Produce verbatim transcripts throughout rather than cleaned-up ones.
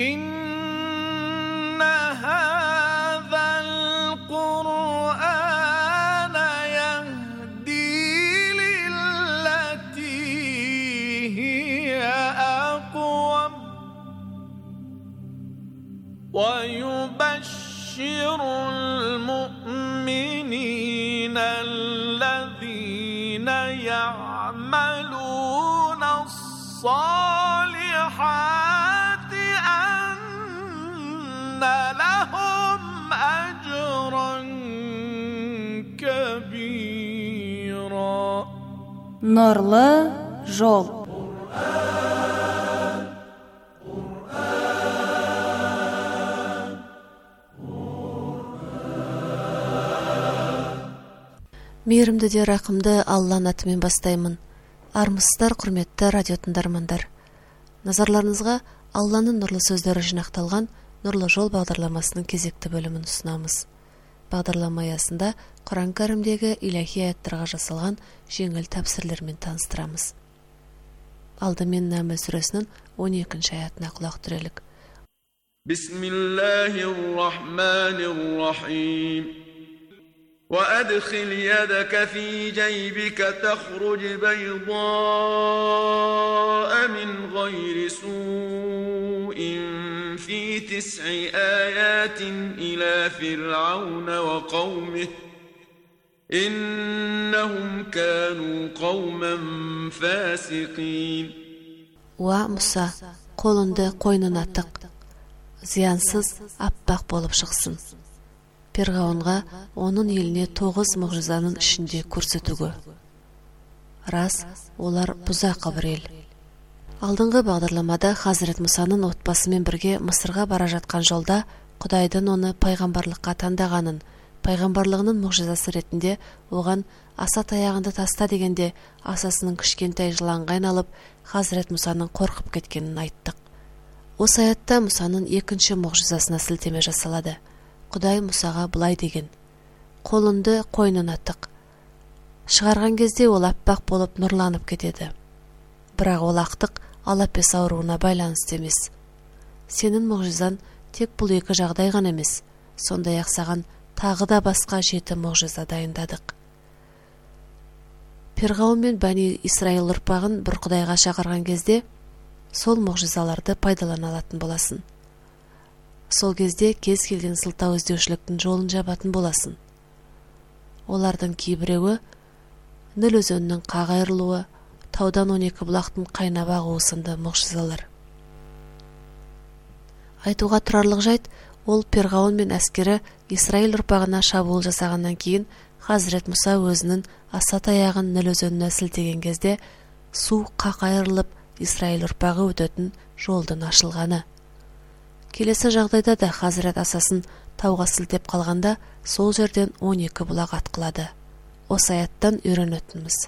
إن هذا القرآن يهدي للتي هي أقوم ويبشر المؤمنين الذين يعملون الصالحات أن لهم أجرا كبيرا. Нурлы жол. Мейірімді де рақымды Алланың атымен бастаймын. Армысыздар, құрметті радио тыңдармандар. Назарларыңызға Алланың нұрлы сөздері жинақталған Нұрлы жол бағдарламасының кезекті бөлімін ұсынамыз. Бағдарлама аясында Құран кәрімдегі илахи аяттарға жасалған жеңіл тәпсірлермен таныстырамыз. Алдымен Нәмл сүресінің он екінші аятына құлақ түрелік. Бисмиллахир-рахманир-рахим. وأدخل يدك في جيبك تخرج بيضاء من غير سوء في تسع آيات إلى فرعون وقومه إنهم كانوا قوما فاسقين. Уа Мұса, қолыңды қойнына тық, зиянсыз аппақ болып шықсын. Перғауынға оның еліне тоғыз мұғжизаның ішінде көрсетуге. Рас, олар бұзақы бір ел. Алдыңғы бағдарламада Хазірет Мұсаның отбасымен бірге Мысырға бара жатқан жолда Құдайдың оны пайғамбарлыққа таңдағанын, пайғамбарлығының мұғжизасы ретінде оған аса таяғынды таста дегенде асасының кішкентай жыланға айналып Хазірет Мұсаның қорқып кеткенін айттық. Осы аятта Мұсаның екінші мұғжизасына сілтеме жасалады. Құдай Мұсаға бұлай деген: қолыңды қойнына тық. Шығарған кезде ол аппақ болып нұрланып кетеді. Бірақ ол ақтық алапес ауруына байланысты емес. Сенің мұғжизаң тек бұл екі жағдай ғана емес, сондай-ақ саған тағы да басқа жеті мұғжиза дайындадық. Перғауын мен Бәни Исраил ұрпағын бір Құдайға шақырған кезде сол мұғжизаларды пайдалана алатын боласың. Сол кезде кез келген сылтау іздеушіліктің жолын жабатын боласың. Олардың кейбіреуі Ніл өзенінің қақ айырылуы, таудан он екі бұлақтың қайнап ағуы сынды мұғжизалар. Айтуға тұрарлық жайт, ол Перғауын мен әскері Исраил ұрпағына шабуыл жасағаннан кейін Хазірет Мұса өзінің аса таяғын Ніл өзеніне сілтеген кезде су қақ айырылып Исраил ұрпағы өтетін жолдың ашылғаны. Келесі жағдайда да Хазірет асасын тауға сілтеп қалғанда сол жерден он екі бұлақ атқылады. Осы аяттан үйренетініміз.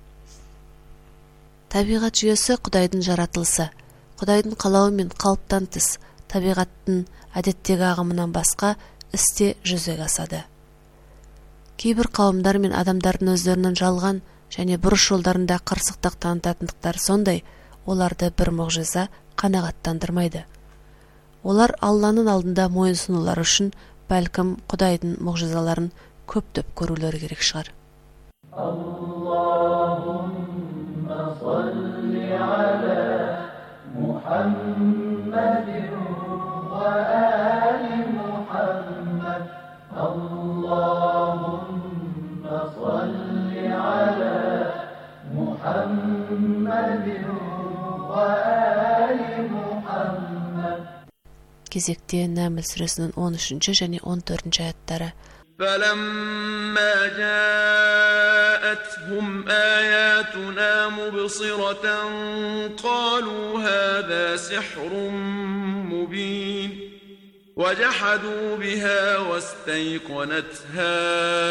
Табиғат жүйесі Құдайдың жаратылысы. Құдайдың қалауы мен қалыптан тыс табиғаттың әдеттегі ағымынан басқа істе жүзеге асады. Кейбір қауымдар мен адамдардың өздерінің жалған және бұрыс жолдарында қырсықтық танытатындықтар сондай, оларды бір мұғжиза қанағаттандырмайды. Олар Алланың алдында мойынсынулар үшін бәлкім Құдайдың мұғжизаларын көптеп көрулері керек шығар. Аллахумма салли аля Мухаммадин ва али Мухаммад. Аллахумма салли аля Мухаммадин ва али Мухаммад. Кезекте Нәмл сүресінің он үшінші және он төртінші аяттары. فَلَمَّا جَاءَتْهُمْ آيَاتُنَا مُبْصِرَةً قَالُوا هَذَا سِحْرٌ مُبِينٌ وَجَحَدُوا بِهَا وَاسْتَيْقَنَتْهَا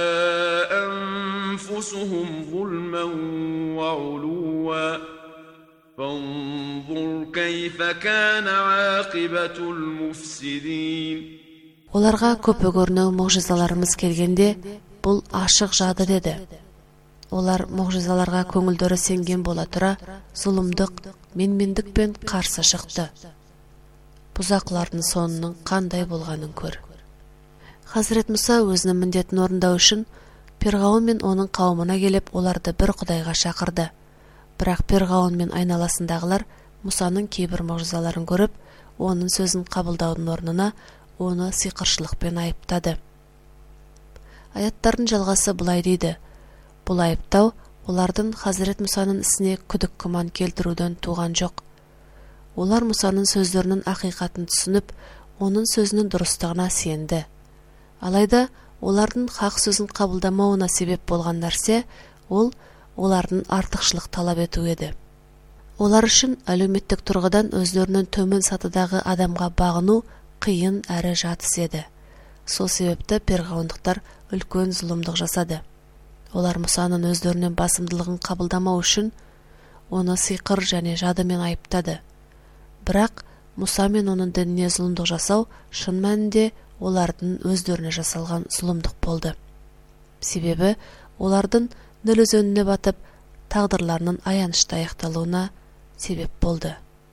أَنفُسُهُمْ ظُلْمًا وَعُلُوًّا فَانظُرْ كَيْفَ كَانَ عَاقِبَةُ الْمُفْسِدِينَ. Оларға көпі көрнеу мұғжизаларымыз келгенде, бұл ашық жады деді. Олар мұғжизаларға көңілдері сенген бола тұра, зұлымдық, менмендікпен қарсы шықты. бұзақылардың сонының қандай болғанын көр. Хазірет Мұса өзінің міндетін орындау үшін Перғауын мен оның қауымына келіп, оларды бір құдайға шақырды. Бірақ Перғауын мен айналасындағылар Мұсаның кейбір мұғжизаларын көріп, оның сөзін қабылдаудың орнына оны сиқыршылықпен айыптады. Аяттардың жалғасы бұлай дейді: бұл айыптау олардың Хазірет Мұсаның ісіне күдік күмән келтіруден туған жоқ. Олар Мұсаның сөздерінің ақиқатын түсініп, оның сөзінің дұрыстығына сенді. Алайда олардың хақ сөзін қабылдамауына себеп болған нәрсе ол олардың артықшылық талап ету еді. Олар үшін әлеуметтік тұрғыдан өздерінің төмен сатыдағы адамға бағыну қиын әрі жатыс еді. Сол себепті перғауындықтар үлкен зұлымдық жасады. Олар Мұсаның өздерінің басымдылығын қабылдамау үшін оны сиқыр және жадымен айыптады. Бірақ Мұса мен оның дініне зұлымдық жасау шын мәнінде олардың өздеріне жасалған зұлымдық болды. Себебі олардың Ніл өзеніне батып, тағдырларының аянышты аяқталуына себеп болды.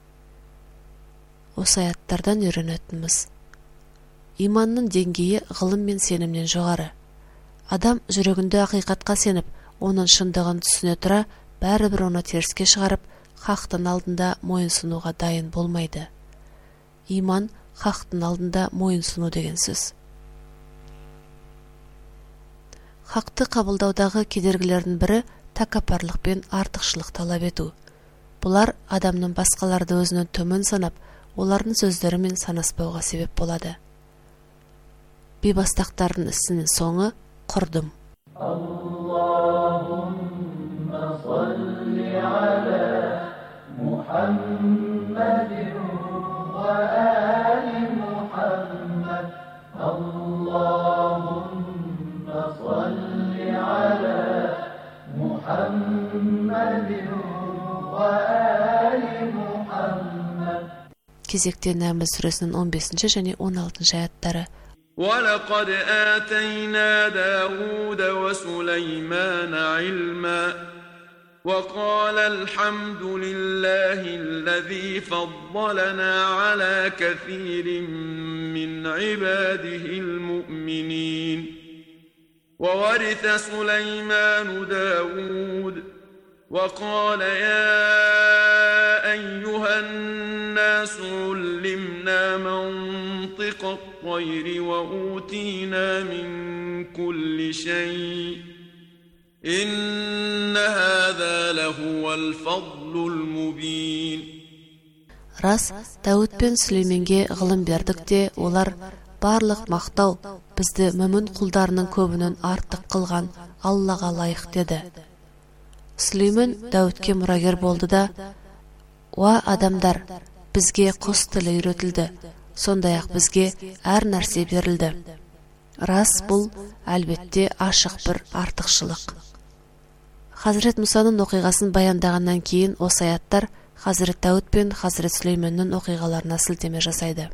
Осы аяттардан үйренетініміз: иманның деңгейі ғылым мен сенімнен жоғары. Адам жүрегінде ақиқатқа сеніп, оның шындығын түсіне тұра, бәрібір оны теріске шығарып, хақтың алдында мойынсынуға дайын болмайды. Иман хақтың алдында мойынсыну деген сөз. Хақты қабылдаудағы кедергілердің бірі тәкаппарлық пен артықшылық талап ету. Бұлар адамның басқаларды өзінен төмен санап, олардың сөздерімен санаспауға себеп болады. Бейбастақтардың ісінің соңы құрдым. Аллахумма салли аля Мухаммадин ва али Мухаммад. Аллахумма салли аля Мухаммадин ва али Мухаммад. Кезекте Нәмл сүресінің он бесінші және он алтыншы аяттары. وَلَقَدْ آتَيْنَا دَاوُودَ وَسُلَيْمَانَ عِلْمًا وَقَالَ الْحَمْدُ لِلَّهِ الَّذِي فَضَّلَنَا عَلَى كَثِيرٍ مِّنْ عِبَادِهِ الْمُؤْمِنِينَ وَوَرِثَ سُلَيْمَانُ دَاوُودَ وَقَالَ يَا أَيُّهَا النَّاسُ عُلِّمْنَا مَنطِقَ الطَّيْرِ وَأُوتِينَا مِنْ كُلِّ شَيْءٍ إِنَّ هَذَا لَهُوَ الْفَضْلُ الْمُبِينُ. Рас, Дауд пен Сүлейменге ғылым бердік те, олар барлық мақтау бізді мүмін құлдарының көбінен артық қылған Аллаға лайық деді. Сүлеймен Даудке мұрагер болды да: «Уа адамдар, бізге құс тілі үйретілді, сондай-ақ бізге әр нәрсе берілді». Рас, бұл әлбетте ашық бір артықшылық. Хазірет Мұсаның оқиғасын баяндағаннан кейін осы аяттар Хазірет Дауд пен Хазірет Сүлейменнің оқиғаларына сілтеме жасайды.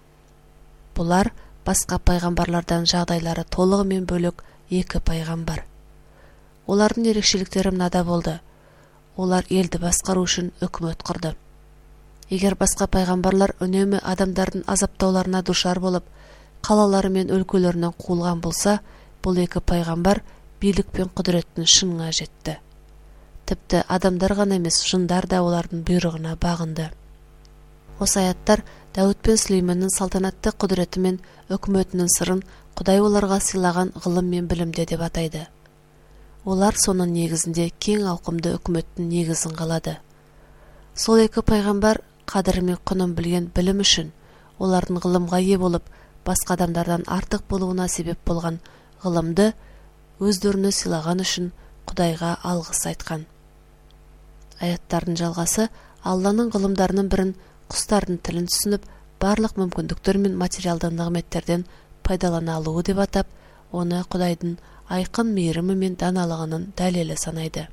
Бұлар басқа пайғамбарлардан жағдайлары толығымен бөлек екі пайғамбар. Олардың ерекшеліктері мынада болды: олар елді басқару үшін үкімет құрды. Егер басқа пайғамбарлар үнемі адамдардың азаптауларына душар болып, қалалары мен өлкелерінен қуылған болса, бұл екі пайғамбар билік пен құдіреттің шыңына жетті. Тіпті адамдар ғана емес, жындар да олардың бұйрығына бағынды. Осы аяттар Дауд пен Сүлейменнің салтанатты құдіреті мен үкіметінің сырын Құдай оларға сыйлаған ғылым мен білімде деп атайды. Олар соның негізінде кең ауқымды үкіметтің негізін қалады. Сол екі пайғамбар қадірі мен құнын білген білім үшін, олардың ғылымға ие болып, басқа адамдардан артық болуына себеп болған ғылымды өздеріне сыйлаған үшін Құдайға алғыс айтқан. Аяттардың жалғасы Алланың ғылымдарының бірін, құстардың тілін түсініп, барлық мүмкіндіктер мен материалды нығметтерден пайдалана алуы деп атап, оны Құдайдың айқын мейірімі мен даналығының дәлелі санайды.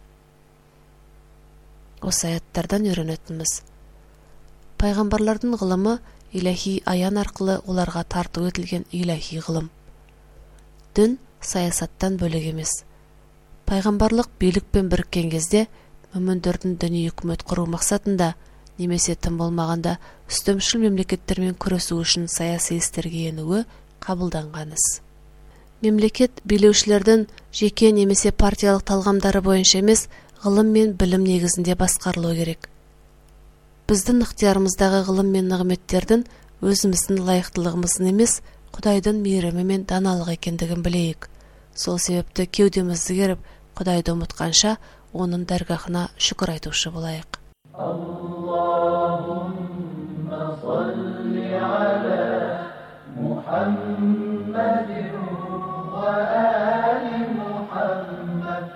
Осы аяттардан үйренетініміз: пайғамбарлардың ғылымы иләһи аян арқылы оларға тарту етілген иләһи ғылым. Дін саясаттан бөлек емес. Пайғамбарлық билікпен біріккен кезде, мүміндердің діни үкімет құру мақсатында немесе тым болмағанда үстемшіл мемлекеттермен күресу үшін саяси істерге енуі қабылданған іс. Мемлекет билеушілердің жеке немесе партиялық талғамдары бойынша емес, ғылым мен білім негізінде басқарылуы керек. Біздің ықтиярымыздағы ғылым мен нығметтердің өзіміздің лайықтылығымыздың емес, Құдайдың мейірімі мен даналық екендігін білейік. Сол себепті кеудемізді керіп, Құдайды ұмытқанша, оның дәргахына шүкір айтушы болайық. Аллахумма салли аля Мухаммадин ва али Мухаммад.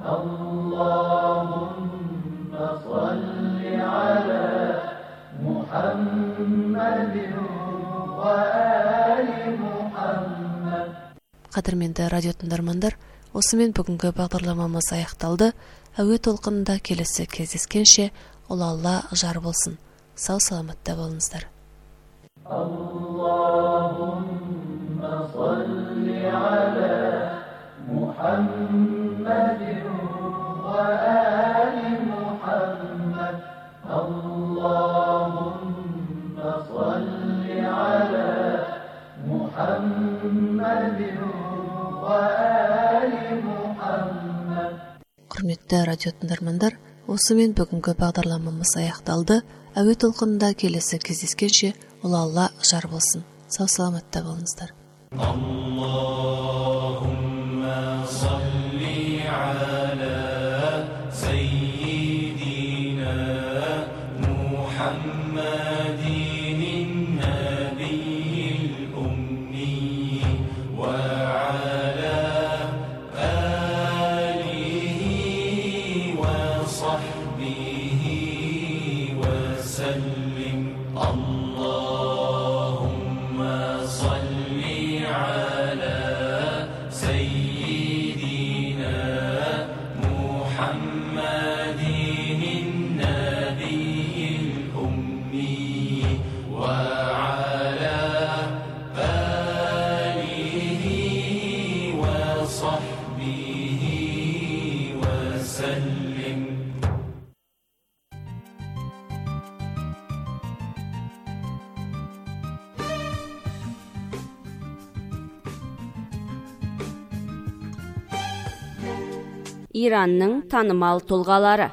Аллахумма салли аля Мухаммадин ва али Мухаммад. Қадірменді радио тыңдармандар, осымен бүгінгі бағдарламамыз аяқталды. Әуе толқынында келесі кездескенше, ол Алла жар болсын. Сау саламатта болыңыздар. Аллахумма салли аля Мухаммадин ва али Мухаммад. Аллахумма салли аля Мухаммадин ва али Мухаммад. Құрметті радио тыңдармандар, осымен бүгінгі бағдарламамыз аяқталды. Әуе толқынында келесі кездескенше, ол Алла жар болсын. Сау саламатта болыңыздар. Аллахумма салли аля саййидина Мухаммадин набийил умми ва Иранның танымал тұлғалары.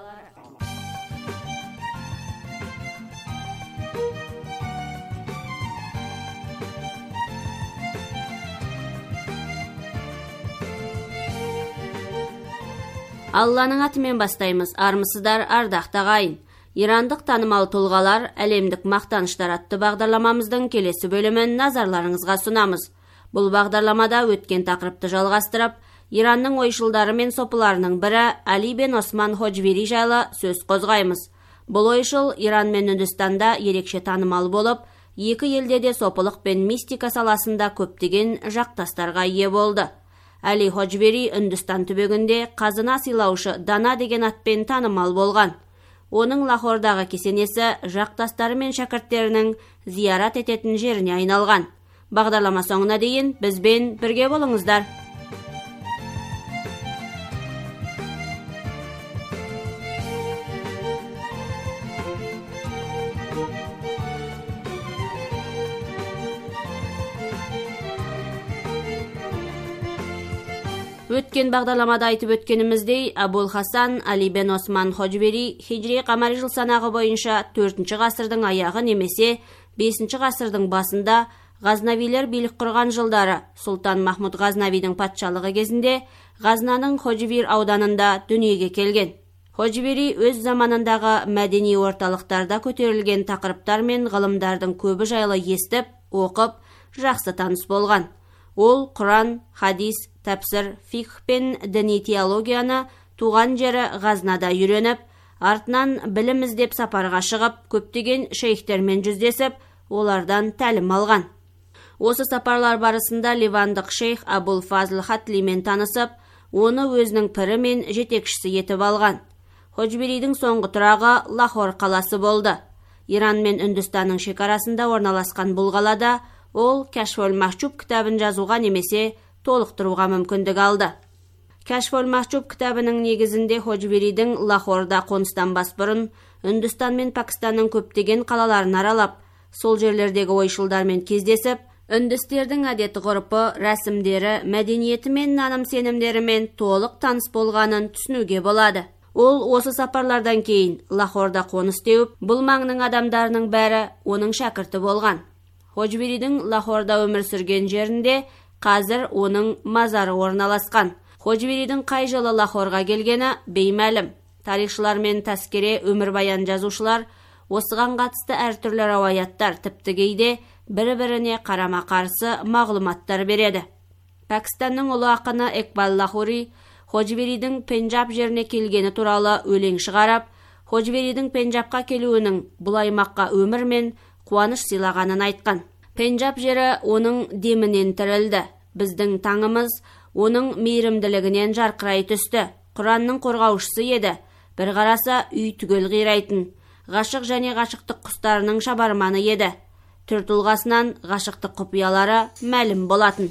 Алланың атымен бастаймыз, армысыздар, ардақты ағайын. Ирандық танымал тұлғалар, әлемдік мақтаныштар атты бағдарламамыздың келесі бөлімін назарларыңызға сұнамыз. Бұл бағдарламада өткен тақырыпты жалғастырып, Иранның ойшылдары мен сопыларының бірі Али бен Осман Ходжвери жайлы сөз қозғаймыз. Бұл ойшыл Иран мен Үндістанда ерекше танымал болып, екі елде де сопылық пен мистика саласында көптеген жақтастарға ие болды. Али Ходжвери Үндістан түбегінде қазына сыйлаушы Дана деген атпен танымал болған. Оның Лахордағы кесенесі жақтастары мен шәкірттерінің зиярат ететін жеріне айналған. Бағдарлама соңына дейін бізбен бірге болыңыздар. Өткен бағдарламада айтып өткеніміздей, Абул Хасан Али бен Осман Ходжвери хижри қамари жыл санағы бойынша төртінші ғасырдың аяғы немесе бесінші ғасырдың басында Ғазнавилер билік құрған жылдары Сұлтан Махмуд Ғазнавидің патшалығы кезінде Ғазнаның Ходжвир ауданында дүниеге келген. Ходжвери өз заманындағы мәдени орталықтарда көтерілген тақырыптар мен ғылымдардың көбі жайлы естіп, оқып, жақсы таныс болған. Ол Құран, хадис, тәпсір, фикх пен діни теологияны туған жері Ғазнада үйреніп, артынан білім іздеп сапарға шығып, көптеген шейхтермен жүздесіп, олардан тәлім алған. Осы сапарлар барысында ливандық шейх Абул Фазл Хатлимен танысып, оны өзінің пірі мен жетекшісі етіп алған. Ходжверидің соңғы тұрағы Лахор қаласы болды. Иран мен Үндістанның шекарасында орналасқан бұл қалада ол Кәшфул Махчуб кітабын жазуға немесе толықтыруға мүмкіндік алды. Кәшфул Махчуб кітабының негізінде Ходжверидің Лахорда қоныстан бас бұрын Үндістан мен Пакистанның көптеген қалаларын аралап, сол жерлердегі ойшылдармен кездесіп, үндістердің әдет ғұрпы, рәсімдері, мәдениеті мен наным-сенімдерімен толық таныс болғанын түсінуге болады. Ол осы сапарлардан кейін Лахорда қоныс теуіп, бұл маңның адамдарының бәрі оның шәкірті болған. Ходжберидің Лахорда өмір сүрген жерінде қазір оның мазары орналасқан. Ходжберидің қай жылы Лахорға келгені беймәлім. Тарихшылар мен тәскере өмірбаян жазушылар осыған қатысты әртүрлі рауаяттар, тіпті кейде бір-біріне қарама-қарсы мағлұматтар береді. Пәкістанның ұлы ақыны Экбал Лахори Ходжберидің Пенджаб жеріне келгені туралы өлең шығарап, Ходжберидің Пенджабқа келуінің бұл аймаққа өмір мен қуаныш сыйлағанын айтқан. Пенджаб жері оның демінен тірілді. Біздің таңымыз оның мейірімділігінен жарқырай түсті. Құранның қорғаушысы еді. Бір қараса үй түгел қирайтын. Ғашық және ғашықтық құстарының шабарманы еді. Түр тұлғасынан ғашықтық құпиялары мәлім болатын.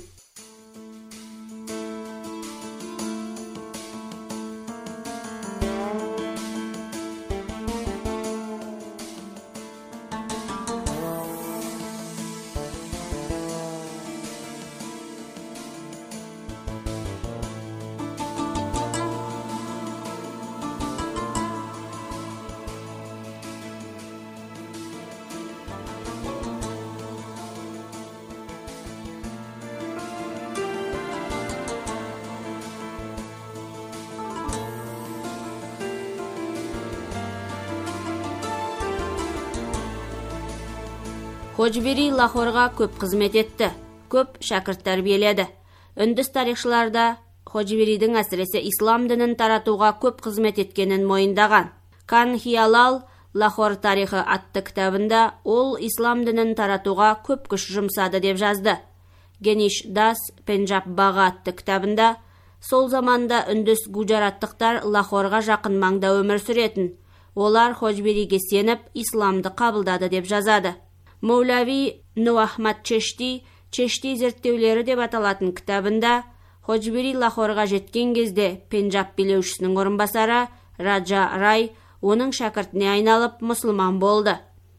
Ходжбери Лахорға көп қызмет етті, көп шәкірт тәрбиеледі. Үндіс тарихшыларда Ходжберидің әсіресе ислам дінін таратуға көп қызмет еткенін мойындаған. Кан Хиялал Лахор тарихы атты кітабында ол ислам дінін таратуға көп күш жұмсады деп жазды. Гениш Дас Пенджаб Бағы атты кітабында сол заманда үндіс гуджараттықтар Лахорға жақын маңда өмір сүретін. Олар Ходжбериге сеніп, исламды қабылдады деп жазады. Маулави Нуахмад Чешти, Чешти зерттеулері деп аталатын кітабында Ходжбери Лахорға жеткен кезде Пенджаб билеушісінің орынбасары Раджа Рай оның шәкіртіне айналып мұсылман болды.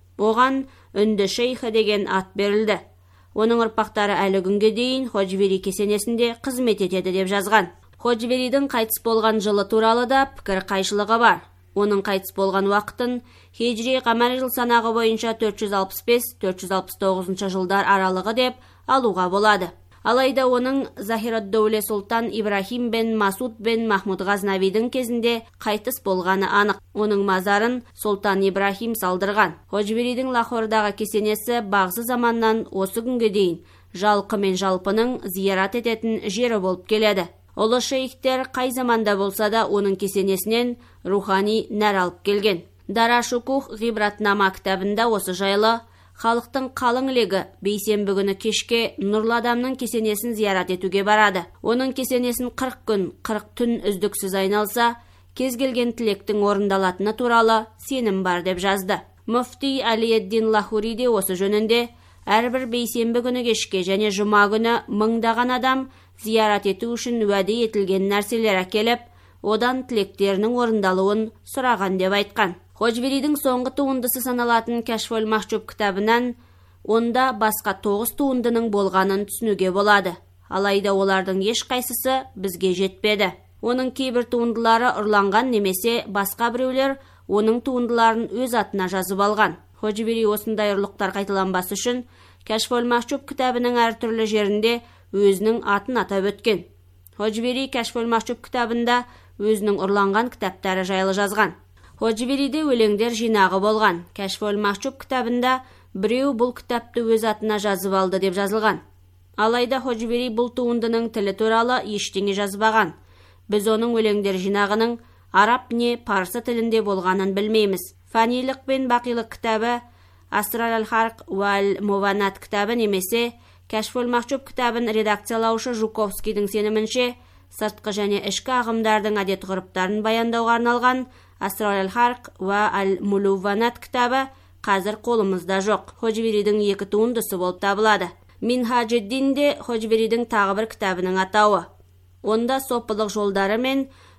Оған үнді шейхі деген ат берілді. Оның ұрпақтары әлі күнге дейін Ходжбери кесенесінде қызмет етеді деп жазған. Ходжберидің қайтыс болған жылы туралы да пікір қайшылығы бар. Оның қайтыс болған уақытын хижри қамари жыл санағы бойынша төрт жүз алпыс бес - төрт жүз алпыс тоғызыншы жылдар аралығы деп алуға болады. Алайда оның Захирад-Доуле Султан Ибрахим бен Масуд бен Махмуд Ғазнавидің кезінде қайтыс болғаны анық. Оның мазарын Султан Ибрахим салдырған. Ходжберидің Лахордағы кесенесі бағзы заманнан осы күнге дейін жалқы мен жалпының зиярат ететін жері болып келеді. Ұлы шейхтер қай заманда болса да оның кесенесінен рухани нәр алып келген. Дара Шукух Ғибратнама кітабында осы жайлы халықтың қалың легі бейсенбі күні кешке нұрлы адамның кесенесін зиярат етуге барады. Оның кесенесін қырық күн, қырық түн үздіксіз айналса, кез келген тілектің орындалатыны туралы сенім бар деп жазды. Муфти Алиеддин Лахури де осы жөнінде әрбір бейсенбі күні кешке және жұма күні мыңдаған адам зиярат ету үшін уәде етілген нәрселер әкеліп, одан тілектерінің орындалуын сұраған деп айтқан. Ходжберидің соңғы туындысы саналатын Кәшфул Махджуб кітабынан онда басқа тоғыз туындының болғанын түсінуге болады. Алайда олардың ешқайсысы бізге жетпеді. Оның кейбір туындылары ұрланған немесе басқа біреулер оның туындыларын өз атына жазып алған. Ходжбери осындай ұрлықтар қайталанбас үшін Кәшфул Махджуб кітабының әртүрлі жерінде өзінің атын атап өткен. Ходжбери Кәшфул Махджуб кітабында өзінің ұрланған кітаптары жайлы жазған. Ходжбериде өлеңдер жинағы болған. Кәшфул Махджуб кітабында біреу бұл кітапты өз атына жазып алды деп жазылған. Алайда Ходжбери бұл туындының тілі туралы ештеңе жазбаған. Біз оның өлеңдер жинағының араб не парсы тілінде болғанын білмейміз. Фанилық пен бақилық кітабы, Асрар аль-Харқ уәл Муванат кітабы немесе Кәшфул Махджуб кітабын редакциялаушы Жуковскийдің сенімінше сыртқы және ішкі ағымдардың әдет ғұрыптарын баяндауға арналған Асрар аль-Харқ уә аль-Муванат кітабы қазір қолымызда жоқ. Ходжберидің екі туындысы болып табылады. Минхаджиддин де Ходжберидің тағы бір кітабының атауы. Онда сопылық жолдары мен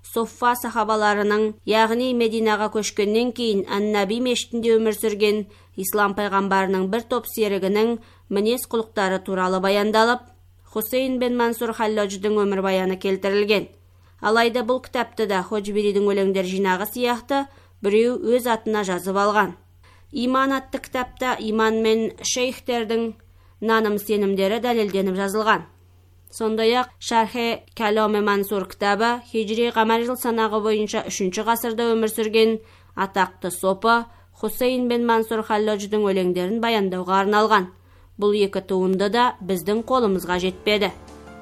Соффа сахабаларының, яғни Мединаға көшкеннен кейін Ан-Наби мешітінде өмір сүрген Ислам пайғамбарының бір топ серігінің мінез құлықтары туралы баяндалып, Хусейн бен Мансур Халлодждың өмір баяны келтірілген. Алайда бұл кітапты да Ходжберидің өлеңдер жинағы сияқты біреу өз атына жазып алған. Иман атты кітапта иман мен шейхтердің наным-сенімдері дәлелденіп жазылған. Сондай-ақ Шархе Кәломе Мансур кітабы хижри қамар жыл санағы бойынша үшінші ғасырда өмір сүрген атақты сопы Хусейн бен Мансур Халлодждың өлеңдерін баяндауға арналған. Бұл екі туынды да біздің қолымызға жетпеді.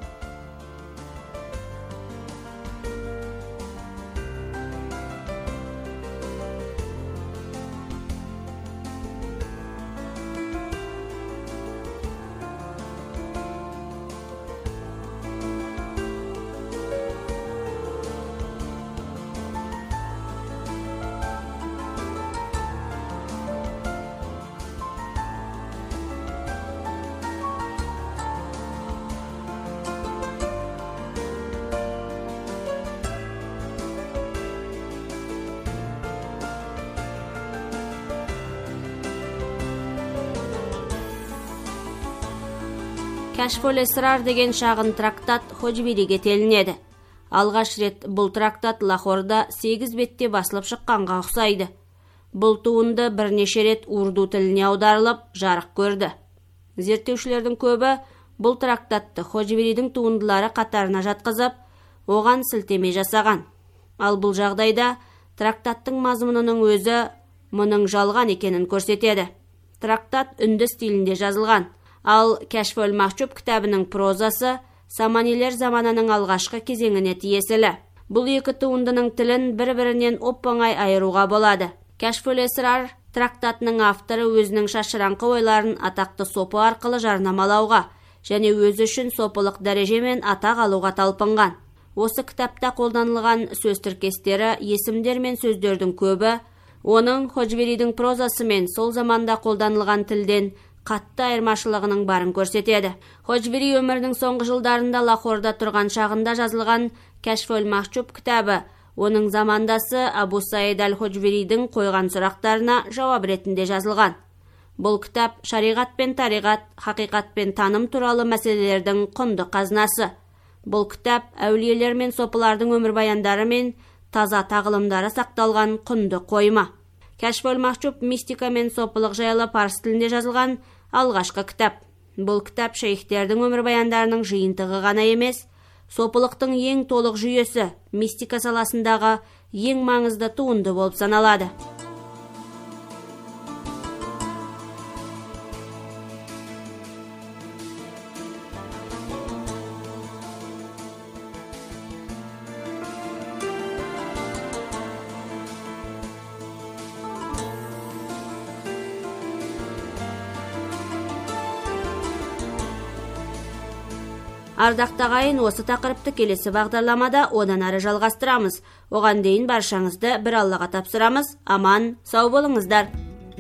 Кәшфул Эсрар деген шағын трактат Ходжбериге телінеді. Алғаш рет бұл трактат Лахорда сегіз бетте басылып шыққанға ұқсайды. Бұл туынды бірнеше рет урду тіліне аударылып, жарық көрді. Зерттеушілердің көбі бұл трактатты Ходжберидің туындылары қатарына жатқызып, оған сілтеме жасаған. Ал бұл жағдайда трактаттың мазмұнының өзі мұның жалған екенін көрсетеді. Трактат үнді стилінде жазылған. Ал Кәшфул Махчуб кітабының прозасы Саманилер заманының алғашқы кезеңіне тиесілі. Бұл екі туындының тілін бір-бірінен оп-оңай айыруға болады. Кәшфул Эсрар трактатының авторы өзінің шашыраңқы ойларын атақты сопы арқылы жарнамалауға және өзі үшін сопылық дәреже мен атақ алуға талпынған. Осы кітапта қолданылған сөз тіркестері, есімдер мен сөздердің көбі, оның Ходжберидің прозасы мен сол заманда қолданылған тілден қатты айырмашылығының барын көрсетеді. Ходжбери өмірінің соңғы жылдарында Лахорда тұрған шағында жазылған Кәшфул Махчуб кітабы, оның замандасы Абу Саид аль-Ходжберидің қойған сұрақтарына жауап ретінде жазылған. Бұл кітап шариғат пен тариғат, хақиқат пен таным туралы мәселелердің құнды қазынасы. Бұл кітап әулиелер мен сопылардың өмір баяндары мен таза тағылымдары сақталған құнды қойма. Кәшфул Махчуб мистика мен сопылық жайлы парсы тілінде жазылған алғашқы кітап. Бұл кітап шейхтердің өмір баяндарының жиынтығы ғана емес, сопылықтың ең толық жүйесі, мистика саласындағы ең маңызды туынды болып саналады. Ардақты ағайын, осы тақырыпты келесі бағдарламада одан әрі жалғастырамыз. Оған дейін баршаңызды бір Аллаға тапсырамыз. Аман, сау болыңыздар.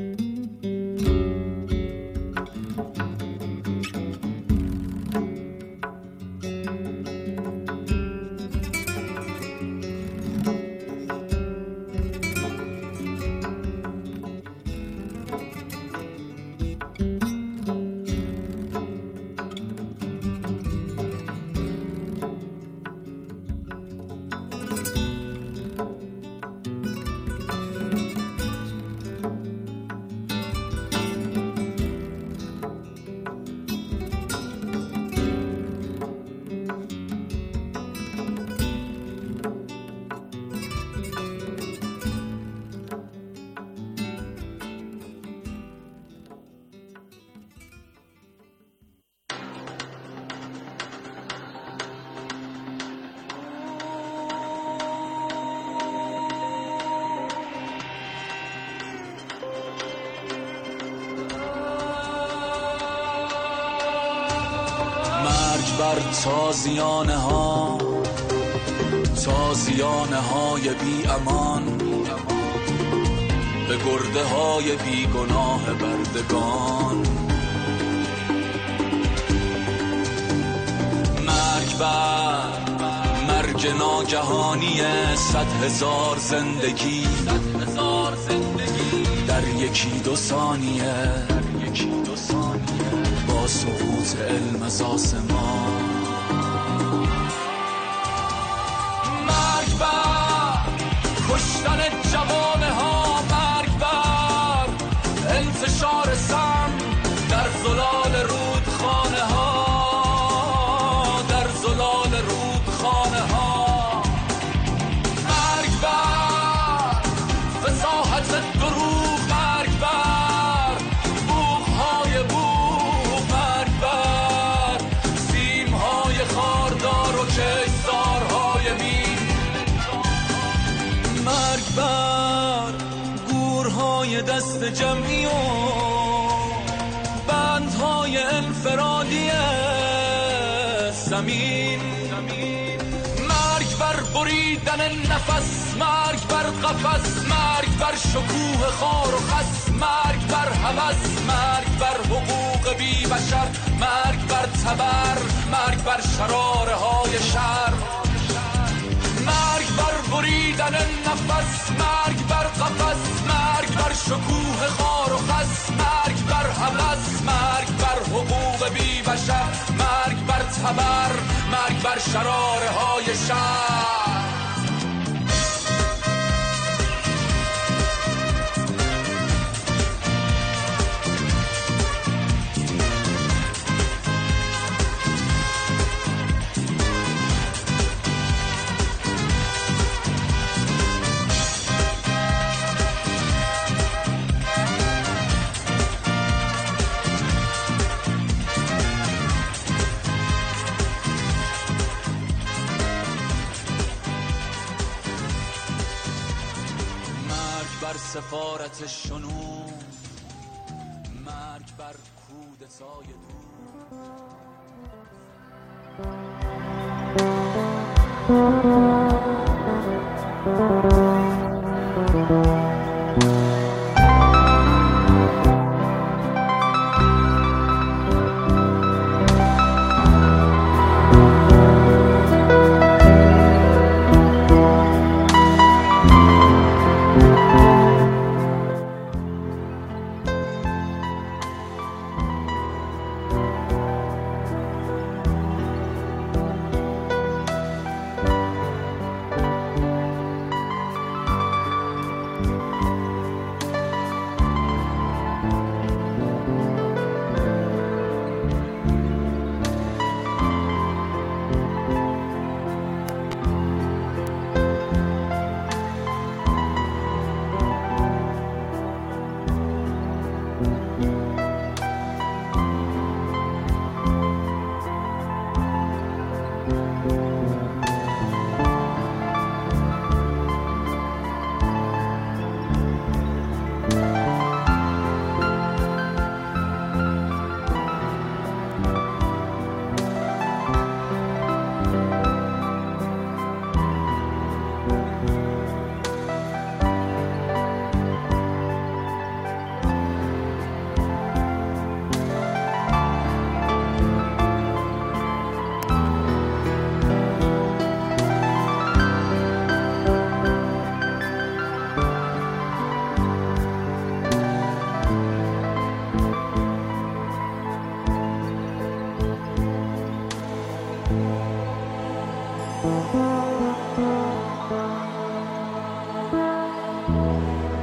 بر تازیانه ها تازیانه های بی امان به گرده های بی گناه بردگان مرگ بر مرگ موج ناگهانی صد هزار زندگی در یکی دو ثانیه با سقوط علم از آسمان. مرگ بر کشتن جوانه ها، مرگ بر انتشار سم در زلال رودخانه ها، در زلال رودخانه ها. مرگ بر فصاحت دروغ، مرگ بر بوق‌های بوق، مرگ بر سیم‌های خاردار و کشتارهای مین. مرگ بر گورهای دست جمعی و بندهای انفرادی زمین. مرگ بر بریدن نفس، مرگ بر قفس، مرگ بر شکوه خار و خس، مرگ بر هوس، مرگ بر حقوق بی بشر، مرگ بر تبر، مرگ بر شراره های شر. مرگ بر بریدن نفس، مرگ بر قفس، مرگ بر شکوه خار و خس، مرگ بر هوس، مرگ بر حقوق بی بشر، مرگ بر تبر، مرگ بر شراره های شر. سفارت شنون، مرگ بر کودتای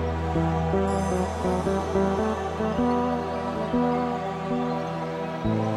Thank you.